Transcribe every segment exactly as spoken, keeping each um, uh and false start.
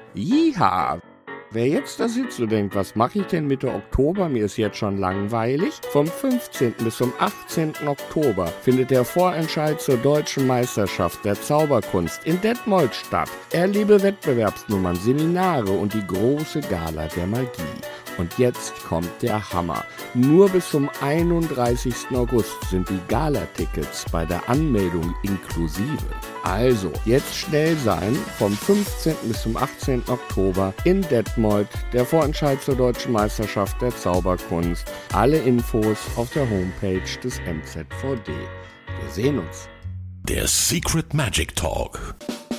Jiha! Wer jetzt da sitzt und denkt, was mache ich denn Mitte Oktober, mir ist jetzt schon langweilig. Vom fünfzehnten bis zum achtzehnten Oktober findet der Vorentscheid zur Deutschen Meisterschaft der Zauberkunst in Detmold statt. Erlebe Wettbewerbsnummern, Seminare und die große Gala der Magie. Und jetzt kommt der Hammer. Nur bis zum einunddreißigsten August sind die Gala-Tickets bei der Anmeldung inklusive. Also, jetzt schnell sein, vom fünfzehnten bis zum achtzehnten Oktober in Detmold, der Vorentscheid zur Deutschen Meisterschaft der Zauberkunst. Alle Infos auf der Homepage des M Z V D. Wir sehen uns. Der Secret Magic Talk.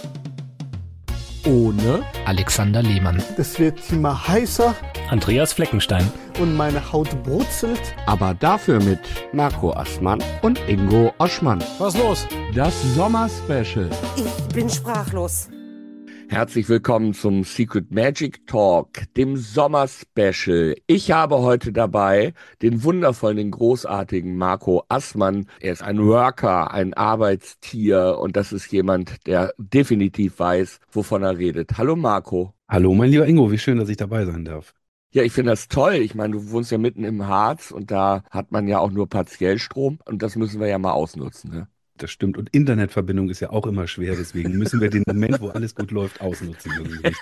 Ohne Alexander Lehmann. Es wird immer heißer Andreas Fleckenstein. und meine Haut brutzelt. Aber dafür mit Marco Assmann und Ingo Oschmann. Was los? Das Sommerspecial. Ich bin sprachlos. Herzlich willkommen zum Secret Magic Talk, dem Sommerspecial. Ich habe heute dabei den wundervollen, den großartigen Marco Assmann. Er ist ein Worker, ein Arbeitstier und das ist jemand, der definitiv weiß, wovon er redet. Hallo Marco. Hallo, mein lieber Ingo, wie schön, dass ich dabei sein darf. Ja, ich finde das toll. Ich meine, du wohnst ja mitten im Harz und da hat man ja auch nur partiell Strom und das müssen wir ja mal ausnutzen, ne? Das stimmt. Und Internetverbindung ist ja auch immer schwer, deswegen müssen wir den Moment, wo alles gut läuft, ausnutzen. Irgendwie.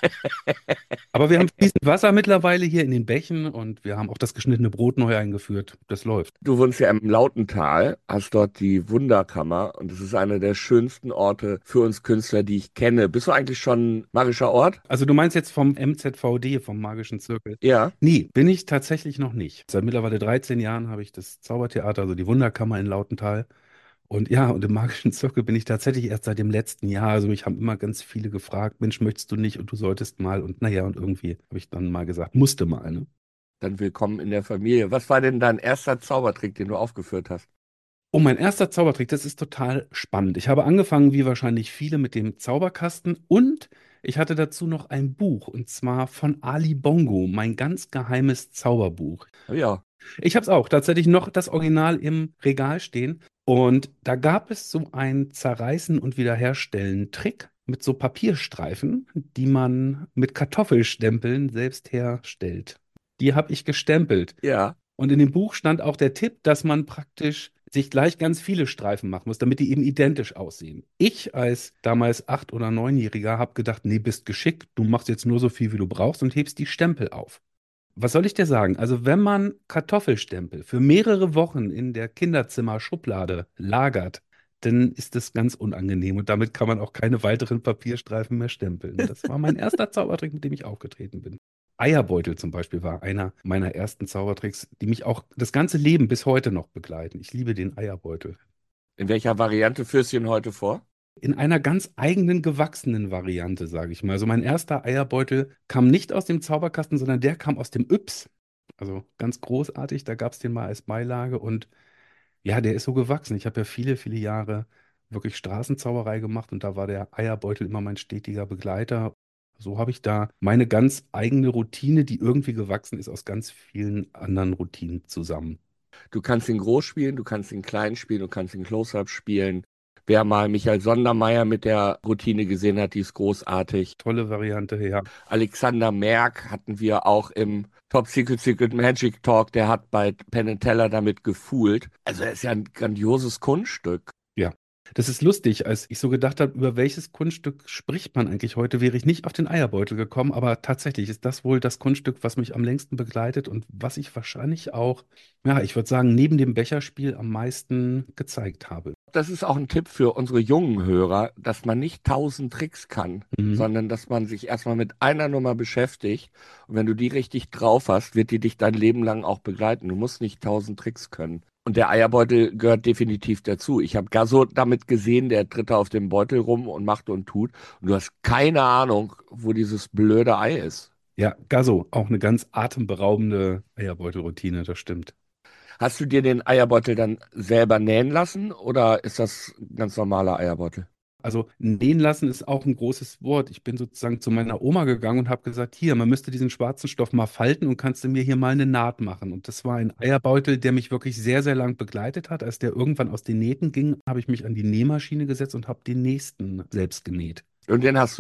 Aber wir haben fließend Wasser mittlerweile hier in den Bächen und wir haben auch das geschnittene Brot neu eingeführt. Das läuft. Du wohnst ja im Lautental, hast dort die Wunderkammer und es ist einer der schönsten Orte für uns Künstler, die ich kenne. Bist du eigentlich schon ein magischer Ort? Also du meinst jetzt vom M Z V D, vom Magischen Zirkel? Ja. Nee, bin ich tatsächlich noch nicht. Seit mittlerweile dreizehn Jahren habe ich das Zaubertheater, also die Wunderkammer in Lautental. Und ja, und im Magischen Zirkel bin ich tatsächlich erst seit dem letzten Jahr. Also mich haben immer ganz viele gefragt, Mensch, möchtest du nicht und du solltest mal. Und naja, und irgendwie habe ich dann mal gesagt, musste mal, ne? Dann willkommen in der Familie. Was war denn dein erster Zaubertrick, den du aufgeführt hast? Oh, mein erster Zaubertrick, das ist total spannend. Ich habe angefangen, wie wahrscheinlich viele, mit dem Zauberkasten und ich hatte dazu noch ein Buch und zwar von Ali Bongo, mein ganz geheimes Zauberbuch. Ja. Ich habe es auch tatsächlich noch das Original im Regal stehen und da gab es so ein Zerreißen und Wiederherstellen Trick mit so Papierstreifen, die man mit Kartoffelstempeln selbst herstellt. Die habe ich gestempelt. Ja. Und in dem Buch stand auch der Tipp, dass man praktisch sich gleich ganz viele Streifen machen muss, damit die eben identisch aussehen. Ich als damals acht- oder neunjähriger habe gedacht, nee, bist geschickt, du machst jetzt nur so viel, wie du brauchst und hebst die Stempel auf. Was soll ich dir sagen? Also wenn man Kartoffelstempel für mehrere Wochen in der Kinderzimmerschublade lagert, dann ist das ganz unangenehm und damit kann man auch keine weiteren Papierstreifen mehr stempeln. Das war mein erster Zaubertrick, mit dem ich aufgetreten bin. Eierbeutel zum Beispiel war einer meiner ersten Zaubertricks, die mich auch das ganze Leben bis heute noch begleiten. Ich liebe den Eierbeutel. In welcher Variante führst du ihn heute vor? In einer ganz eigenen, gewachsenen Variante, sage ich mal. Also mein erster Eierbeutel kam nicht aus dem Zauberkasten, sondern der kam aus dem Yps. Also ganz großartig, da gab es den mal als Beilage und ja, der ist so gewachsen. Ich habe ja viele, viele Jahre wirklich Straßenzauberei gemacht und da war der Eierbeutel immer mein stetiger Begleiter. So habe ich da meine ganz eigene Routine, die irgendwie gewachsen ist aus ganz vielen anderen Routinen zusammen. Du kannst ihn groß spielen, du kannst ihn klein spielen, du kannst ihn Close-Up spielen. Wer mal Michael Sondermeier mit der Routine gesehen hat, die ist großartig. Tolle Variante, ja. Alexander Merck hatten wir auch im Top Secret Secret Magic Talk, der hat bei Penn and Teller damit gefühlt. Also er ist ja ein grandioses Kunststück. Ja. Das ist lustig, als ich so gedacht habe, über welches Kunststück spricht man eigentlich heute, wäre ich nicht auf den Eierbeutel gekommen, aber tatsächlich ist das wohl das Kunststück, was mich am längsten begleitet und was ich wahrscheinlich auch, ja, ich würde sagen, neben dem Becherspiel am meisten gezeigt habe. Das ist auch ein Tipp für unsere jungen Hörer, dass man nicht tausend Tricks kann, Mhm. sondern dass man sich erstmal mit einer Nummer beschäftigt und wenn du die richtig drauf hast, wird die dich dein Leben lang auch begleiten. Du musst nicht tausend Tricks können. Und der Eierbeutel gehört definitiv dazu. Ich habe Gasso damit gesehen, der tritt da auf dem Beutel rum und macht und tut. Und du hast keine Ahnung, wo dieses blöde Ei ist. Ja, Gasso, auch eine ganz atemberaubende Eierbeutelroutine, das stimmt. Hast du dir den Eierbeutel dann selber nähen lassen oder ist das ein ganz normaler Eierbeutel? Also nähen lassen ist auch ein großes Wort. Ich bin sozusagen zu meiner Oma gegangen und habe gesagt, hier, man müsste diesen schwarzen Stoff mal falten und kannst du mir hier mal eine Naht machen. Und das war ein Eierbeutel, der mich wirklich sehr, sehr lang begleitet hat. Als der irgendwann aus den Nähten ging, habe ich mich an die Nähmaschine gesetzt und habe den nächsten selbst genäht. Und den hast du, ne?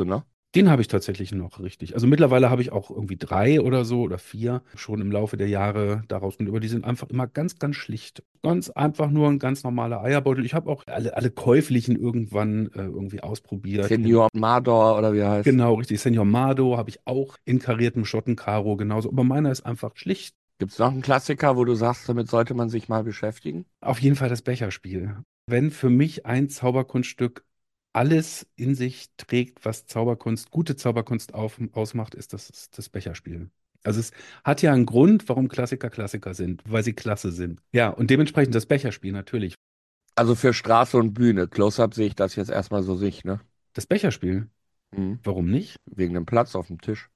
Den habe ich tatsächlich noch richtig. Also mittlerweile habe ich auch irgendwie drei oder so oder vier schon im Laufe der Jahre daraus. Und über die sind einfach immer ganz, ganz schlicht. Ganz einfach nur ein ganz normaler Eierbeutel. Ich habe auch alle, alle käuflichen irgendwann äh, irgendwie ausprobiert. Senior Mador oder wie er heißt. Genau, richtig. Senior Mado habe ich auch in kariertem Schottenkaro genauso. Aber meiner ist einfach schlicht. Gibt es noch einen Klassiker, wo du sagst, damit sollte man sich mal beschäftigen? Auf jeden Fall das Becherspiel. Wenn für mich ein Zauberkunststück alles in sich trägt, was Zauberkunst, gute Zauberkunst auf, ausmacht, ist das, ist das Becherspiel. Also es hat ja einen Grund, warum Klassiker Klassiker sind, weil sie klasse sind. Ja, und dementsprechend das Becherspiel natürlich. Also für Straße und Bühne. Close-up sehe ich das jetzt erstmal so sich, ne? Das Becherspiel, Mhm. warum nicht? Wegen dem Platz auf dem Tisch.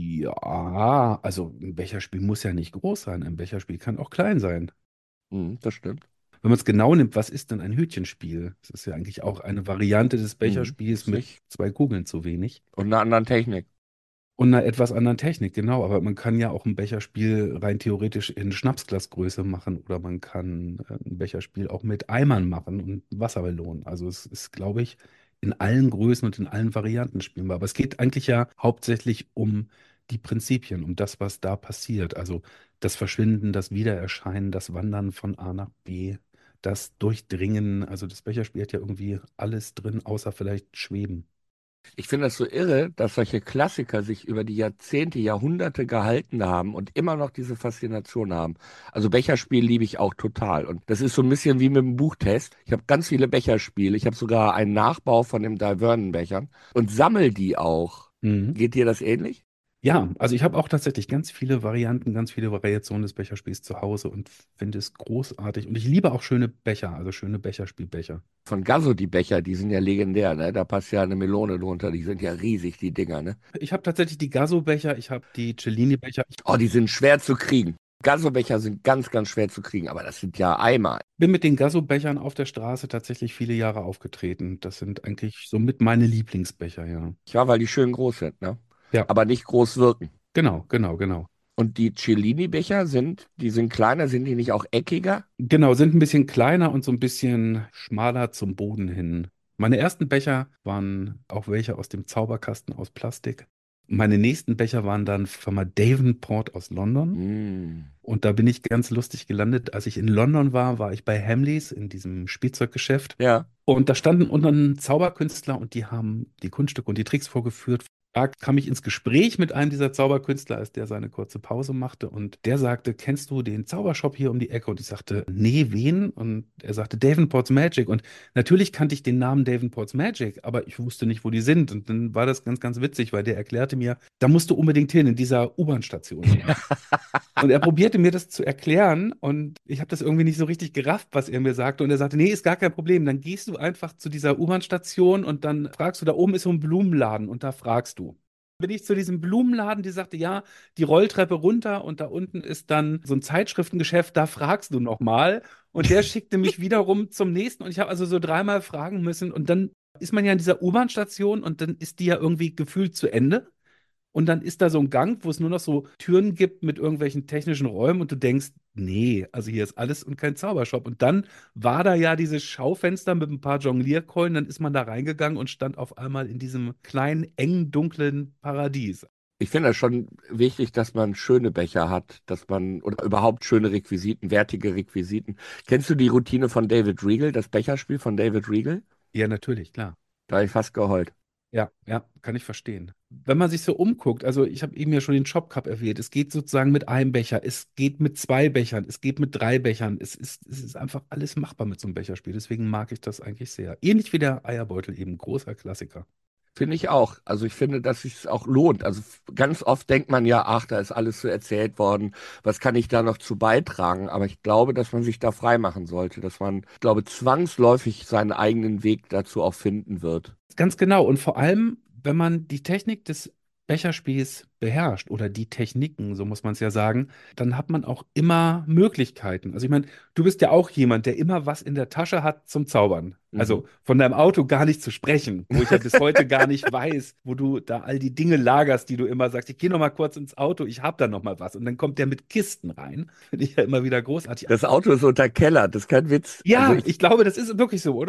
Ja, also ein Becherspiel muss ja nicht groß sein. Ein Becherspiel kann auch klein sein. Mhm, das stimmt. Wenn man es genau nimmt, was ist denn ein Hütchenspiel? Das ist ja eigentlich auch eine Variante des Mhm. Becherspiels mit Sich. zwei Kugeln zu wenig. Und einer anderen Technik. Und einer etwas anderen Technik, genau. Aber man kann ja auch ein Becherspiel rein theoretisch in Schnapsglasgröße machen oder man kann äh, ein Becherspiel auch mit Eimern machen und Wassermelonen. Also es ist, glaube ich, in allen Größen und in allen Varianten spielbar. Aber es geht eigentlich ja hauptsächlich um die Prinzipien, um das, was da passiert. Also das Verschwinden, das Wiedererscheinen, das Wandern von A nach B, das Durchdringen. Also das Becherspiel hat ja irgendwie alles drin, außer vielleicht Schweben. Ich finde das so irre, dass solche Klassiker sich über die Jahrzehnte, Jahrhunderte gehalten haben und immer noch diese Faszination haben. Also Becherspiel liebe ich auch total. Und das ist so ein bisschen wie mit dem Buchtest. Ich habe ganz viele Becherspiele. Ich habe sogar einen Nachbau von den Divernen-Bechern und sammel die auch. Mhm. Geht dir das ähnlich? Ja, also ich habe auch tatsächlich ganz viele Varianten, ganz viele Variationen des Becherspiels zu Hause und finde es großartig. Und ich liebe auch schöne Becher, also schöne Becherspielbecher. Von Gasso die Becher, die sind ja legendär, ne? Da passt ja eine Melone drunter. Die sind ja riesig, die Dinger, ne? Ich habe tatsächlich die Gasso-Becher, ich habe die Cellini-Becher. Ich Oh, die sind schwer zu kriegen. Gasso-Becher sind ganz, ganz schwer zu kriegen, aber das sind ja Eimer. bin mit den Gasso-Bechern auf der Straße tatsächlich viele Jahre aufgetreten. Das sind eigentlich somit meine Lieblingsbecher, ja. Ja, weil die schön groß sind, ne? Ja, Aber nicht groß wirken. genau, genau, genau. Und die Cellini-Becher sind, die sind kleiner, sind die nicht auch eckiger? Genau, sind ein bisschen kleiner und so ein bisschen schmaler zum Boden hin. Meine ersten Becher waren auch welche aus dem Zauberkasten aus Plastik. Meine nächsten Becher waren dann Firma Davenport aus London. Mm. Und da bin ich ganz lustig gelandet. Als ich in London war, war ich bei Hamleys in diesem Spielzeuggeschäft. Ja. Und da standen unten Zauberkünstler und die haben die Kunststücke und die Tricks vorgeführt. Da kam ich ins Gespräch mit einem dieser Zauberkünstler, als der seine kurze Pause machte. Und der sagte, kennst du den Zaubershop hier um die Ecke? Und ich sagte, nee, wen? Und er sagte, Davenport's Magic. Und natürlich kannte ich den Namen Davenport's Magic, aber ich wusste nicht, wo die sind. Und dann war das ganz, ganz witzig, weil der erklärte mir, da musst du unbedingt hin, in dieser U-Bahn-Station. Und er probierte mir das zu erklären und ich habe das irgendwie nicht so richtig gerafft, was er mir sagte. Und er sagte, nee, ist gar kein Problem. Dann gehst du einfach zu dieser U-Bahn-Station und dann fragst du, da oben ist so ein Blumenladen und da fragst du. Bin ich zu diesem Blumenladen, die sagte, ja, die Rolltreppe runter und da unten ist dann so ein Zeitschriftengeschäft, da fragst du nochmal. Und der schickte mich wiederum zum nächsten und ich habe also so dreimal fragen müssen und dann ist man ja in dieser U-Bahn-Station und dann ist die ja irgendwie gefühlt zu Ende. Und dann ist da so ein Gang, wo es nur noch so Türen gibt mit irgendwelchen technischen Räumen und du denkst, nee, also hier ist alles und kein Zaubershop. Und dann war da ja dieses Schaufenster mit ein paar Jonglierkeulen, dann ist man da reingegangen und stand auf einmal in diesem kleinen, engen, dunklen Paradies. Ich finde es schon wichtig, dass man schöne Becher hat, dass man, oder überhaupt schöne Requisiten, wertige Requisiten. Kennst du die Routine von David Regal, das Becherspiel von David Regal? Ja, natürlich, klar. Da habe ich fast geheult. Ja, ja, kann ich verstehen. Wenn man sich so umguckt, also ich habe eben ja schon den Shop Cup erwähnt, es geht sozusagen mit einem Becher, es geht mit zwei Bechern, es geht mit drei Bechern, es ist, es ist einfach alles machbar mit so einem Becherspiel, deswegen mag ich das eigentlich sehr. Ähnlich wie der Eierbeutel eben, großer Klassiker. Finde ich auch. Also ich finde, dass es sich auch lohnt. Also f- ganz oft denkt man ja, ach, da ist alles so erzählt worden. Was kann ich da noch zu beitragen? Aber ich glaube, dass man sich da frei machen sollte, dass man, ich glaube, zwangsläufig seinen eigenen Weg dazu auch finden wird. Ganz genau. Und vor allem, wenn man die Technik des Becherspiels beherrscht oder die Techniken, so muss man es ja sagen, dann hat man auch immer Möglichkeiten. Also ich meine, du bist ja auch jemand, der immer was in der Tasche hat zum Zaubern. Mhm. Also von deinem Auto gar nicht zu sprechen, wo ich ja bis heute gar nicht weiß, wo du da all die Dinge lagerst, die du immer sagst, ich gehe noch mal kurz ins Auto, ich habe da noch mal was. Und dann kommt der mit Kisten rein. Finde ich ja immer wieder großartig. Das Auto ist unterkellert, das ist kein Witz. Ja, Also ich, ich glaube, das ist wirklich so, oder?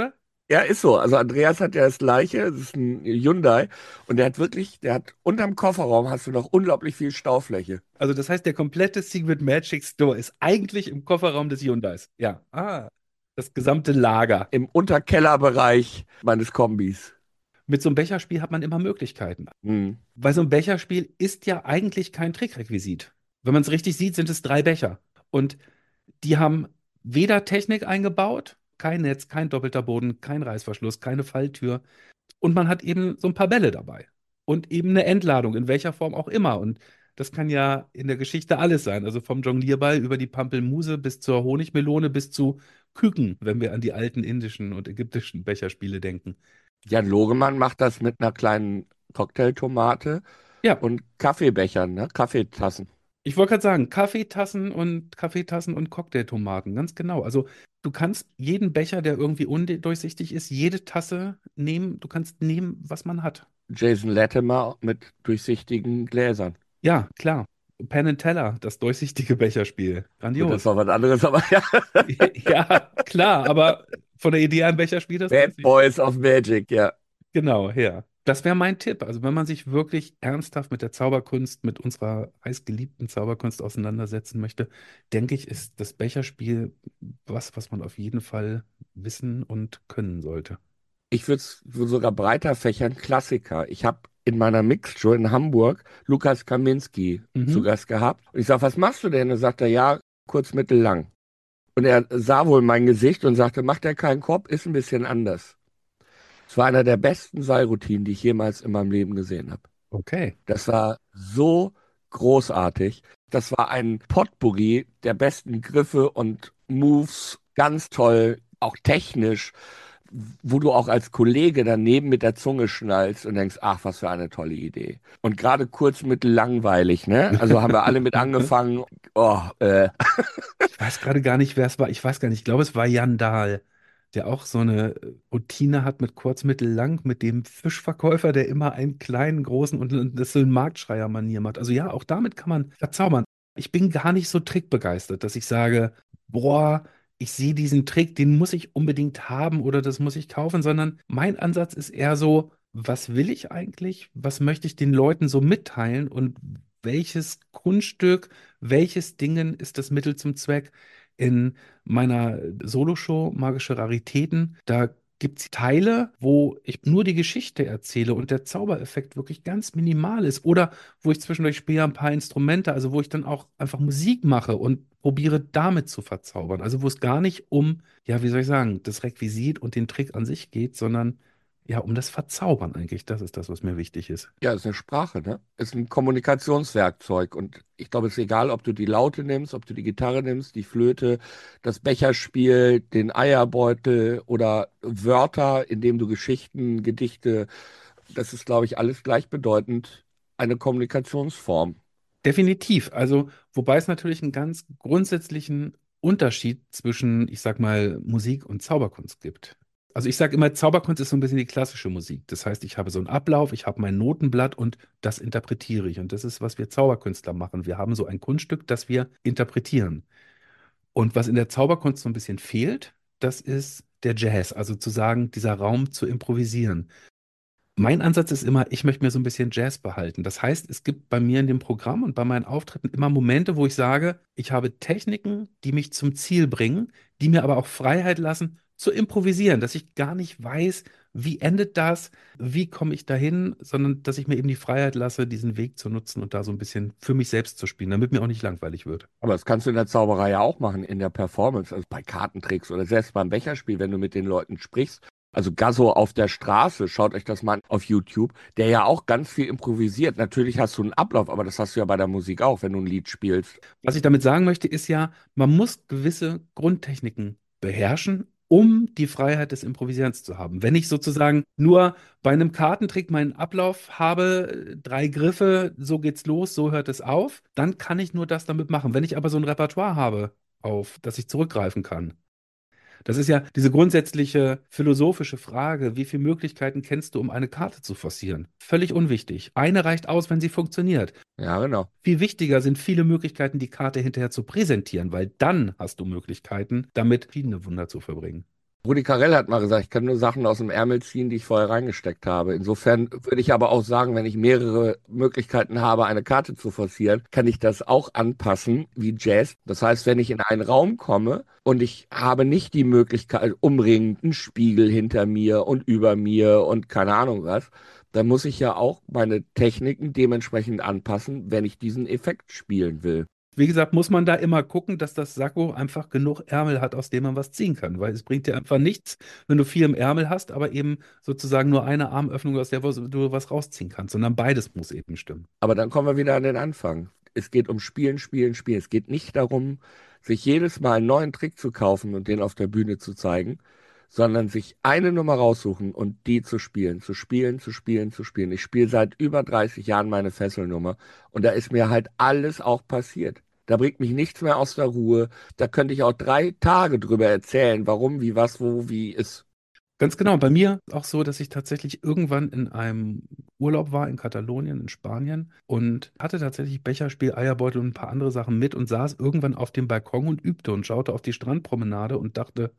Ja, ist so. Also Andreas hat ja das Gleiche, das ist ein Hyundai und der hat wirklich, der hat unterm Kofferraum hast du noch unglaublich viel Staufläche. Also das heißt, der komplette Secret Magic Store ist eigentlich im Kofferraum des Hyundais. Ja. Ah, das gesamte Lager. Im Unterkellerbereich meines Kombis. Mit so einem Becherspiel hat man immer Möglichkeiten. Hm. Weil so ein Becherspiel ist ja eigentlich kein Trickrequisit. Wenn man es richtig sieht, sind es drei Becher. Und die haben weder Technik eingebaut, kein Netz, kein doppelter Boden, kein Reißverschluss, keine Falltür. Und man hat eben so ein paar Bälle dabei. Und eben eine Entladung, in welcher Form auch immer. Und das kann ja in der Geschichte alles sein. Also vom Jonglierball über die Pampelmuse bis zur Honigmelone bis zu Küken, wenn wir an die alten indischen und ägyptischen Becherspiele denken. Jan Logemann macht das mit einer kleinen Cocktailtomate Ja, und Kaffeebechern, ne? Kaffeetassen. ich wollte gerade sagen, Kaffeetassen und Kaffeetassen und Cocktailtomaten, ganz genau. Also du kannst jeden Becher, der irgendwie undurchsichtig ist, jede Tasse nehmen, du kannst nehmen, was man hat. Jason Latimer mit durchsichtigen Gläsern. Ja, klar. Penn and Teller, das durchsichtige Becherspiel. Gut, das Grandios. war was anderes, aber ja. Ja, klar, aber von der Idee ein Becherspiel, das Bad durchsichtige. Boys of Magic, ja. Genau, ja. Das wäre mein Tipp. Also wenn man sich wirklich ernsthaft mit der Zauberkunst, mit unserer heißgeliebten Zauberkunst auseinandersetzen möchte, denke ich, ist das Becherspiel was, was man auf jeden Fall wissen und können sollte. Ich würde es sogar breiter fächern, Klassiker. Ich habe in meiner Mixshow in Hamburg Lukas Kaminski zu Mhm. Gast gehabt. Und ich sage, was machst du denn? Und er sagt er, ja, kurz, mittel, lang. Und er sah wohl mein Gesicht und sagte, macht er keinen Kopf, ist ein bisschen anders. Es war einer der besten Seilroutinen, die ich jemals in meinem Leben gesehen habe. Okay. Das war so großartig. Das war ein Potpourri der besten Griffe und Moves. Ganz toll, auch technisch, wo du auch als Kollege daneben mit der Zunge schnallst und denkst, ach, was für eine tolle Idee. Und gerade kurz, mittel, langweilig, ne? Also haben wir alle mit angefangen. Oh, äh. Ich weiß gerade gar nicht, wer es war. Ich weiß gar nicht. Ich glaube, es war Jan Dahl, der auch so eine Routine hat mit kurz, mittel, lang, mit dem Fischverkäufer, der immer einen kleinen, großen und das so in Marktschreier-Manier macht. Also ja, auch damit kann man verzaubern. Ich bin gar nicht so trickbegeistert, dass ich sage, boah, ich sehe diesen Trick, den muss ich unbedingt haben oder das muss ich kaufen, sondern mein Ansatz ist eher so, was will ich eigentlich? Was möchte ich den Leuten so mitteilen und welches Kunststück, welches Dingen ist das Mittel zum Zweck? In meiner Soloshow Magische Raritäten, da gibt es Teile, wo ich nur die Geschichte erzähle und der Zaubereffekt wirklich ganz minimal ist. Oder wo ich zwischendurch spiele ein paar Instrumente, also wo ich dann auch einfach Musik mache und probiere damit zu verzaubern. Also wo es gar nicht um, ja, wie soll ich sagen, das Requisit und den Trick an sich geht, sondern ja, um das Verzaubern eigentlich. Das ist das, was mir wichtig ist. Ja, ist eine Sprache, ne? Ist ein Kommunikationswerkzeug. Und ich glaube, es ist egal, ob du die Laute nimmst, ob du die Gitarre nimmst, die Flöte, das Becherspiel, den Eierbeutel oder Wörter, indem du Geschichten, Gedichte, das ist, glaube ich, alles gleichbedeutend eine Kommunikationsform. Definitiv. Also, wobei es natürlich einen ganz grundsätzlichen Unterschied zwischen, ich sag mal, Musik und Zauberkunst gibt. Also ich sage immer, Zauberkunst ist so ein bisschen die klassische Musik. Das heißt, ich habe so einen Ablauf, ich habe mein Notenblatt und das interpretiere ich. Und das ist, was wir Zauberkünstler machen. Wir haben so ein Kunststück, das wir interpretieren. Und was in der Zauberkunst so ein bisschen fehlt, das ist der Jazz. Also zu sagen, dieser Raum zu improvisieren. Mein Ansatz ist immer, ich möchte mir so ein bisschen Jazz behalten. Das heißt, es gibt bei mir in dem Programm und bei meinen Auftritten immer Momente, wo ich sage, ich habe Techniken, die mich zum Ziel bringen, die mir aber auch Freiheit lassen, zu improvisieren, dass ich gar nicht weiß, wie endet das, wie komme ich dahin, sondern dass ich mir eben die Freiheit lasse, diesen Weg zu nutzen und da so ein bisschen für mich selbst zu spielen, damit mir auch nicht langweilig wird. Aber das kannst du in der Zauberei ja auch machen, in der Performance, also bei Kartentricks oder selbst beim Becherspiel, wenn du mit den Leuten sprichst. Also Gasso auf der Straße, schaut euch das mal an auf YouTube, der ja auch ganz viel improvisiert. Natürlich hast du einen Ablauf, aber das hast du ja bei der Musik auch, wenn du ein Lied spielst. Was ich damit sagen möchte, ist ja, man muss gewisse Grundtechniken beherrschen, um die Freiheit des Improvisierens zu haben. Wenn ich sozusagen nur bei einem Kartentrick meinen Ablauf habe, drei Griffe, so geht's los, so hört es auf, dann kann ich nur das damit machen. Wenn ich aber so ein Repertoire habe, auf das ich zurückgreifen kann. Das ist ja diese grundsätzliche philosophische Frage, wie viele Möglichkeiten kennst du, um eine Karte zu forcieren? Völlig unwichtig. Eine reicht aus, wenn sie funktioniert. Ja, genau. Viel wichtiger sind viele Möglichkeiten, die Karte hinterher zu präsentieren, weil dann hast du Möglichkeiten, damit verschiedene Wunder zu verbringen. Rudi Carrell hat mal gesagt, ich kann nur Sachen aus dem Ärmel ziehen, die ich vorher reingesteckt habe. Insofern würde ich aber auch sagen, wenn ich mehrere Möglichkeiten habe, eine Karte zu forcieren, kann ich das auch anpassen wie Jazz. Das heißt, wenn ich in einen Raum komme und ich habe nicht die Möglichkeit, umringend einen Spiegel hinter mir und über mir und keine Ahnung was, dann muss ich ja auch meine Techniken dementsprechend anpassen, wenn ich diesen Effekt spielen will. Wie gesagt, muss man da immer gucken, dass das Sakko einfach genug Ärmel hat, aus dem man was ziehen kann. Weil es bringt dir einfach nichts, wenn du viel im Ärmel hast, aber eben sozusagen nur eine Armöffnung, aus der du was rausziehen kannst, sondern beides muss eben stimmen. Aber dann kommen wir wieder an den Anfang. Es geht um Spielen, Spielen, Spielen. Es geht nicht darum, sich jedes Mal einen neuen Trick zu kaufen und den auf der Bühne zu zeigen, sondern sich eine Nummer raussuchen und die zu spielen, zu spielen, zu spielen, zu spielen. Ich spiele seit über dreißig Jahren meine Fesselnummer und da ist mir halt alles auch passiert. Da bringt mich nichts mehr aus der Ruhe. Da könnte ich auch drei Tage drüber erzählen, warum, wie, was, wo, wie ist. Ganz genau. Bei mir auch so, dass ich tatsächlich irgendwann in einem Urlaub war in Katalonien, in Spanien und hatte tatsächlich Becherspiel, Eierbeutel und ein paar andere Sachen mit und saß irgendwann auf dem Balkon und übte und schaute auf die Strandpromenade und dachte,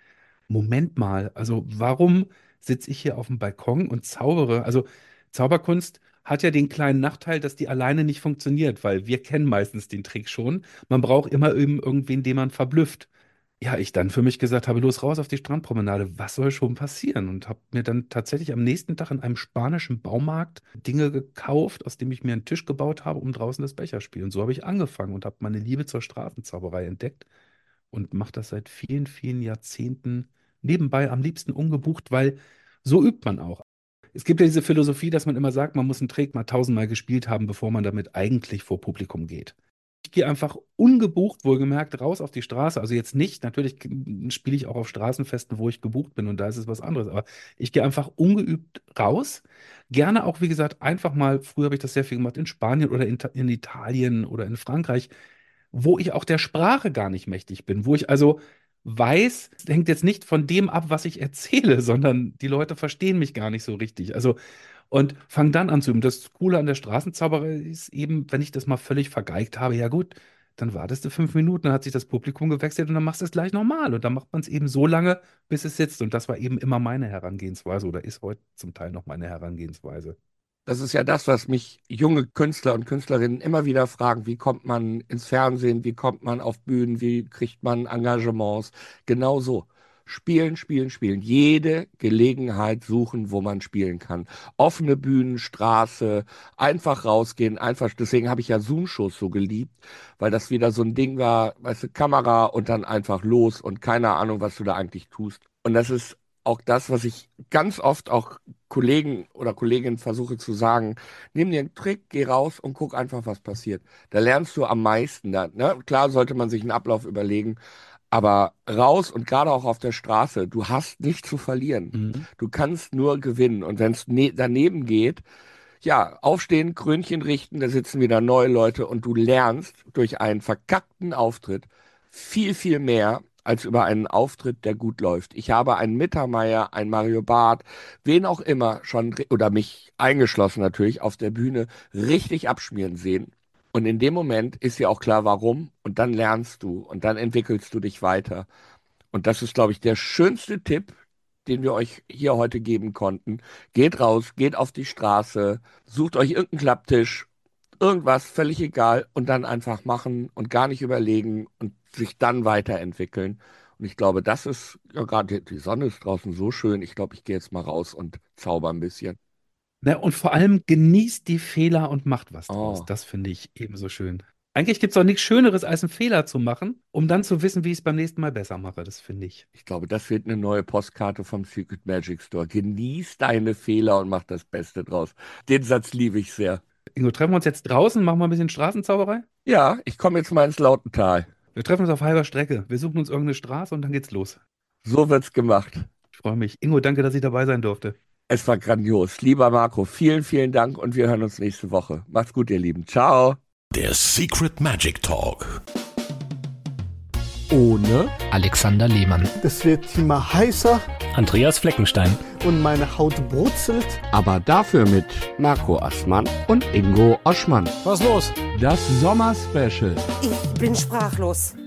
Moment mal, also warum sitze ich hier auf dem Balkon und zaubere? Also Zauberkunst hat ja den kleinen Nachteil, dass die alleine nicht funktioniert, weil wir kennen meistens den Trick schon. Man braucht immer eben irgendwen, den man verblüfft. Ja, ich dann für mich gesagt habe, los raus auf die Strandpromenade, was soll schon passieren? Und habe mir dann tatsächlich am nächsten Tag in einem spanischen Baumarkt Dinge gekauft, aus dem ich mir einen Tisch gebaut habe, um draußen das Becherspiel. Und so habe ich angefangen und habe meine Liebe zur Straßenzauberei entdeckt und mache das seit vielen, vielen Jahrzehnten nebenbei, am liebsten ungebucht, weil so übt man auch. Es gibt ja diese Philosophie, dass man immer sagt, man muss einen Trick mal tausendmal gespielt haben, bevor man damit eigentlich vor Publikum geht. Ich gehe einfach ungebucht, wohlgemerkt, raus auf die Straße. Also jetzt nicht, natürlich spiele ich auch auf Straßenfesten, wo ich gebucht bin und da ist es was anderes. Aber ich gehe einfach ungeübt raus. Gerne auch, wie gesagt, einfach mal, früher habe ich das sehr viel gemacht, in Spanien oder in, in Italien oder in Frankreich, wo ich auch der Sprache gar nicht mächtig bin, wo ich also weiß, es hängt jetzt nicht von dem ab, was ich erzähle, sondern die Leute verstehen mich gar nicht so richtig. Also, und fang dann an zu üben. Das Coole an der Straßenzauberei ist eben, wenn ich das mal völlig vergeigt habe, ja gut, dann wartest du fünf Minuten, dann hat sich das Publikum gewechselt und dann machst du es gleich nochmal. Und dann macht man es eben so lange, bis es sitzt. Und das war eben immer meine Herangehensweise oder ist heute zum Teil noch meine Herangehensweise. Das ist ja das, was mich junge Künstler und Künstlerinnen immer wieder fragen. Wie kommt man ins Fernsehen? Wie kommt man auf Bühnen? Wie kriegt man Engagements? Genau so. Spielen, spielen, spielen. Jede Gelegenheit suchen, wo man spielen kann. Offene Bühnen, Straße, einfach rausgehen, einfach. Deswegen habe ich ja Zoom-Shows so geliebt, weil das wieder so ein Ding war, weißt du, Kamera und dann einfach los und keine Ahnung, was du da eigentlich tust. Und das ist auch das, was ich ganz oft auch Kollegen oder Kolleginnen versuche zu sagen, nimm dir einen Trick, geh raus und guck einfach, was passiert. Da lernst du am meisten. Da, ne? Klar sollte man sich einen Ablauf überlegen, aber raus und gerade auch auf der Straße, du hast nichts zu verlieren. Mhm. Du kannst nur gewinnen. Und wenn es ne daneben geht, ja, aufstehen, Krönchen richten, da sitzen wieder neue Leute und du lernst durch einen verkackten Auftritt viel, viel mehr als über einen Auftritt, der gut läuft. Ich habe einen Mittermeier, einen Mario Barth, wen auch immer schon, oder mich eingeschlossen natürlich, auf der Bühne richtig abschmieren sehen. Und in dem Moment ist dir auch klar, warum. Und dann lernst du und dann entwickelst du dich weiter. Und das ist, glaube ich, der schönste Tipp, den wir euch hier heute geben konnten. Geht raus, geht auf die Straße, sucht euch irgendeinen Klapptisch, irgendwas, völlig egal, und dann einfach machen und gar nicht überlegen und sich dann weiterentwickeln. Und ich glaube, das ist, ja, gerade die Sonne ist draußen so schön. Ich glaube, ich gehe jetzt mal raus und zauber ein bisschen. Na, und vor allem genießt die Fehler und macht was draus. Oh. Das finde ich ebenso schön. Eigentlich gibt es auch nichts Schöneres, als einen Fehler zu machen, um dann zu wissen, wie ich es beim nächsten Mal besser mache. Das finde ich. Ich glaube, das wird eine neue Postkarte vom Secret Magic Store. Genieß deine Fehler und mach das Beste draus. Den Satz liebe ich sehr. Ingo, treffen wir uns jetzt draußen, machen wir ein bisschen Straßenzauberei? Ja, ich komme jetzt mal ins Lautental. Wir treffen uns auf halber Strecke. Wir suchen uns irgendeine Straße und dann geht's los. So wird's gemacht. Ich freue mich. Ingo, danke, dass ich dabei sein durfte. Es war grandios. Lieber Marco, vielen, vielen Dank und wir hören uns nächste Woche. Macht's gut, ihr Lieben. Ciao. Der Secret Magic Talk. Ohne Alexander Lehmann. Das wird immer heißer Andreas Fleckenstein. und meine Haut brutzelt. Aber dafür mit Marco Assmann und Ingo Oschmann. Was los? Das Sommer-Special. Ich bin sprachlos.